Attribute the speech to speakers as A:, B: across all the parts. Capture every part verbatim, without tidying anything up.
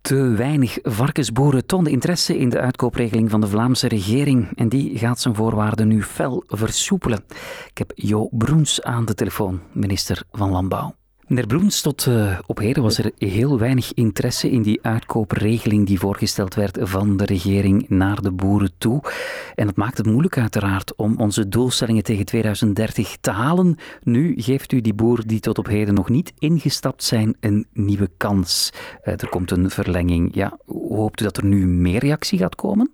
A: Te weinig varkensboeren toonden interesse in de uitkoopregeling van de Vlaamse regering en die gaat zijn voorwaarden nu fel versoepelen. Ik heb Jo Broens aan de telefoon, minister van Landbouw. Meneer Broens, tot uh, op heden was er heel weinig interesse in die uitkoopregeling die voorgesteld werd van de regering naar de boeren toe. En dat maakt het moeilijk uiteraard om onze doelstellingen tegen tweeduizend dertig te halen. Nu geeft u die boeren die tot op heden nog niet ingestapt zijn een nieuwe kans. Uh, er komt een verlenging. Ja, hoopt u dat er nu meer reactie gaat komen?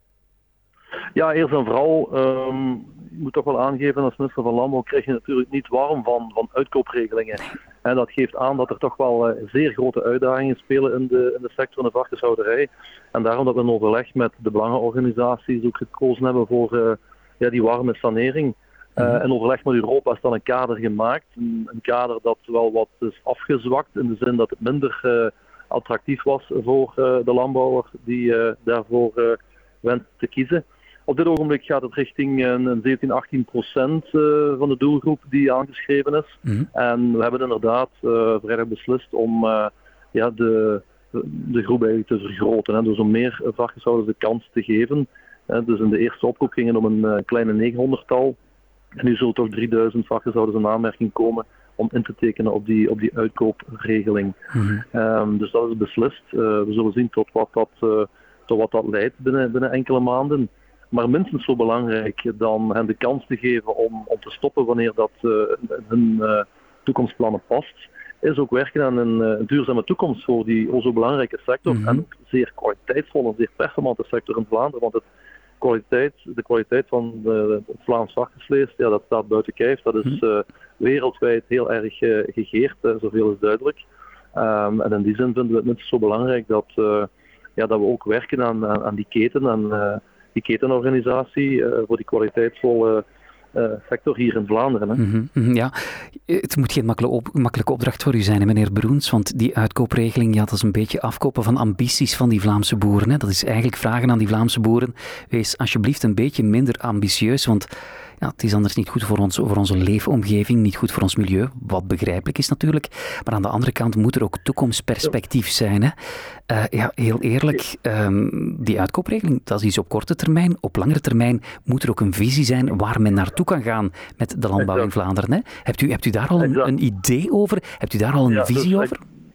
B: Ja, eerst en vooral, um, ik moet toch wel aangeven, als minister van Landbouw krijg je natuurlijk niet warm van, van uitkoopregelingen. En dat geeft aan dat er toch wel uh, zeer grote uitdagingen spelen in de, in de sector van de varkenshouderij. En daarom dat we in overleg met de belangenorganisaties ook gekozen hebben voor uh, ja, die warme sanering. Uh, in overleg met Europa is dan een kader gemaakt. Een, een kader dat wel wat is afgezwakt in de zin dat het minder uh, attractief was voor uh, de landbouwer die uh, daarvoor uh, wenst te kiezen. Op dit ogenblik gaat het richting een zeventien, achttien procent van de doelgroep die aangeschreven is. Mm-hmm. En we hebben inderdaad uh, vrijdag beslist om uh, ja, de, de groep eigenlijk te vergroten. Hè. Dus om meer varkenshouders de kans te geven. Uh, dus in de eerste oproep ging het om een uh, kleine negenhonderdtal. En nu zullen toch drieduizend varkenshouders in aanmerking komen om in te tekenen op die, op die uitkoopregeling. Mm-hmm. Um, dus dat is beslist. Uh, we zullen zien tot wat dat, uh, tot wat dat leidt binnen, binnen enkele maanden. Maar minstens zo belangrijk dan hen de kans te geven om, om te stoppen wanneer dat uh, hun uh, toekomstplannen past, is ook werken aan een, uh, een duurzame toekomst voor die o zo belangrijke sector. Mm-hmm. En ook zeer kwaliteitsvolle, zeer performante sector in Vlaanderen. Want het kwaliteit, de kwaliteit van de, het Vlaams varkensvlees, ja, dat staat buiten kijf. Dat is uh, wereldwijd heel erg uh, gegeerd, uh, zoveel is duidelijk. Um, en in die zin vinden we het minstens zo belangrijk dat, uh, ja, dat we ook werken aan, aan, aan die keten. En, uh, die ketenorganisatie uh, voor die kwaliteitsvolle uh, sector hier in Vlaanderen. Hè.
A: Mm-hmm, ja, het moet geen makkelijke, op, makkelijke opdracht voor u zijn, hè, meneer Broens, want die uitkoopregeling, ja, dat is een beetje afkopen van ambities van die Vlaamse boeren. Hè. Dat is eigenlijk vragen aan die Vlaamse boeren, wees alsjeblieft een beetje minder ambitieus, want ja, het is anders niet goed voor, ons, voor onze leefomgeving, niet goed voor ons milieu, wat begrijpelijk is natuurlijk. Maar aan de andere kant moet er ook toekomstperspectief zijn. Hè? Uh, ja, heel eerlijk, um, die uitkoopregeling, dat is iets op korte termijn. Op langere termijn moet er ook een visie zijn waar men naartoe kan gaan met de landbouw in Vlaanderen. Hè? Hebt u, hebt u daar al een, een idee over? Hebt u daar al een ja, visie dus, over?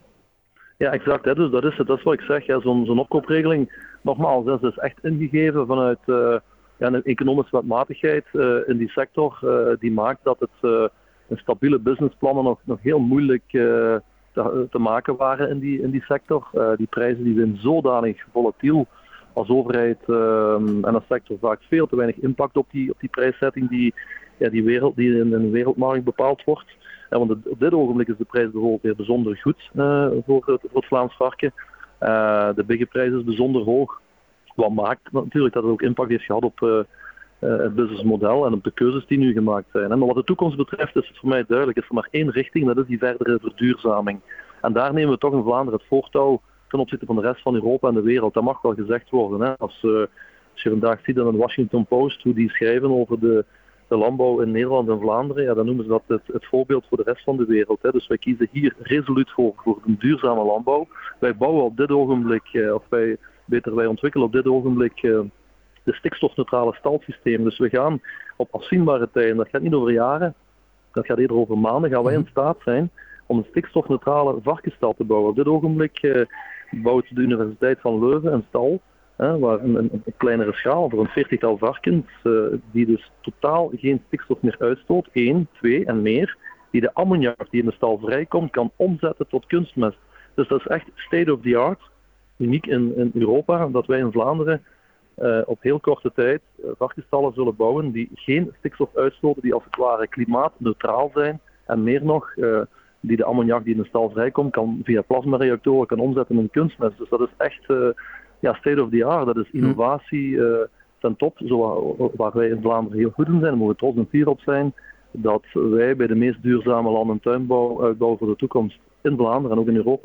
B: Ja, exact. Hè? Dus dat is het. Dat is wat ik zeg. Ja, zo'n, zo'n opkoopregeling, nogmaals, dat is echt ingegeven vanuit Uh, Ja, een economische wetmatigheid uh, in die sector uh, die maakt dat het uh, een stabiele businessplannen nog, nog heel moeilijk uh, te, te maken waren in die, in die sector. Uh, die prijzen die zijn zodanig volatiel als overheid uh, en als sector vaak veel te weinig impact op die, op die prijszetting die, ja, die, wereld, die in een wereldmarkt bepaald wordt. En want op dit ogenblik is de prijs bijvoorbeeld weer bijzonder goed uh, voor, voor het Vlaams varken. Uh, de biggeprijs is bijzonder hoog. Wat maakt natuurlijk dat het ook impact heeft gehad op uh, uh, het businessmodel en op de keuzes die nu gemaakt zijn. En maar wat de toekomst betreft is het voor mij duidelijk, is er maar één richting, dat is die verdere verduurzaming. En daar nemen we toch in Vlaanderen het voortouw ten opzichte van de rest van Europa en de wereld. Dat mag wel gezegd worden. Hè. Als, uh, als je vandaag ziet in de Washington Post hoe die schrijven over de, de landbouw in Nederland en Vlaanderen, ja, dan noemen ze dat het, het voorbeeld voor de rest van de wereld. Hè. Dus wij kiezen hier resoluut voor, voor een duurzame landbouw. Wij bouwen op dit ogenblik, uh, of wij... Beter, wij ontwikkelen op dit ogenblik uh, de stikstofneutrale stalsysteem. Dus we gaan op afzienbare tijden, dat gaat niet over jaren, dat gaat eerder over maanden, gaan wij in staat zijn om een stikstofneutrale varkensstal te bouwen. Op dit ogenblik uh, bouwt de Universiteit van Leuven een stal, uh, waar een, een, een kleinere schaal voor een veertigtal varkens, uh, die dus totaal geen stikstof meer uitstoot, één, twee en meer, die de ammoniak die in de stal vrijkomt kan omzetten tot kunstmest. Dus dat is echt state of the art. Uniek in, in Europa, dat wij in Vlaanderen uh, op heel korte tijd uh, varkensstallen zullen bouwen die geen stikstof uitstoten, die als het ware klimaatneutraal zijn en meer nog, uh, die de ammoniak die in de stal vrijkomt kan via plasmareactoren kan omzetten in kunstmest. Dus dat is echt uh, ja, state of the art, dat is innovatie uh, ten top, zo, waar wij in Vlaanderen heel goed in zijn, daar mogen we trots en fier op zijn, dat wij bij de meest duurzame land- en tuinbouw uitbouwen voor de toekomst in Vlaanderen en ook in Europa.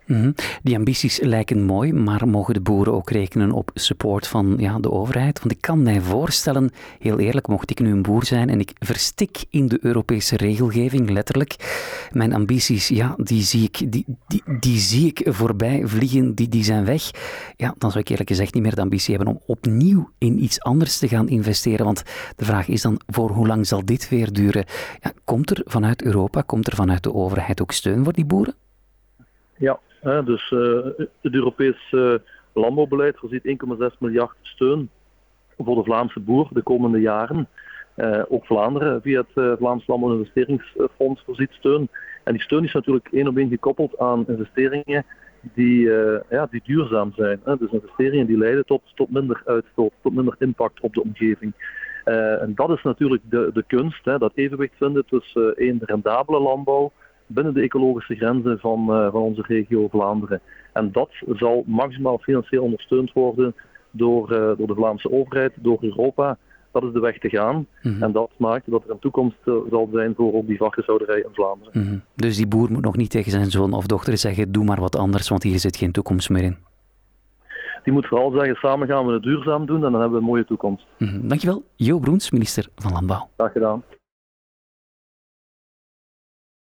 A: Mm-hmm. Die ambities lijken mooi, maar mogen de boeren ook rekenen op support van ja, de overheid? Want ik kan mij voorstellen, heel eerlijk, mocht ik nu een boer zijn en ik verstik in de Europese regelgeving, letterlijk, mijn ambities, ja, die zie ik, die, die, die zie ik voorbij vliegen, die, die zijn weg. Ja, dan zou ik eerlijk gezegd niet meer de ambitie hebben om opnieuw in iets anders te gaan investeren. Want de vraag is dan, voor hoe lang zal dit weer duren? Ja, komt er vanuit Europa, komt er vanuit de overheid ook steun voor die boeren?
B: Ja, dus uh, het Europees uh, landbouwbeleid voorziet één komma zes miljard steun voor de Vlaamse boer de komende jaren. Uh, ook Vlaanderen via het uh, Vlaams Landbouwinvesteringsfonds voorziet steun. En die steun is natuurlijk één op één gekoppeld aan investeringen die, uh, ja, die duurzaam zijn. Hè? Dus investeringen die leiden tot, tot minder uitstoot, tot minder impact op de omgeving. Uh, en dat is natuurlijk de, de kunst, hè? Dat evenwicht vinden tussen uh, één rendabele landbouw binnen de ecologische grenzen van, uh, van onze regio Vlaanderen. En dat zal maximaal financieel ondersteund worden door, uh, door de Vlaamse overheid, door Europa. Dat is de weg te gaan. Mm-hmm. En dat maakt dat er een toekomst uh, zal zijn voor ook die varkenshouderij in Vlaanderen.
A: Mm-hmm. Dus die boer moet nog niet tegen zijn zoon of dochter zeggen, doe maar wat anders, want hier zit geen toekomst meer in.
B: Die moet vooral zeggen, samen gaan we het duurzaam doen en dan hebben we een mooie toekomst.
A: Mm-hmm. Dankjewel, Jo Broens, minister van Landbouw.
B: Graag gedaan.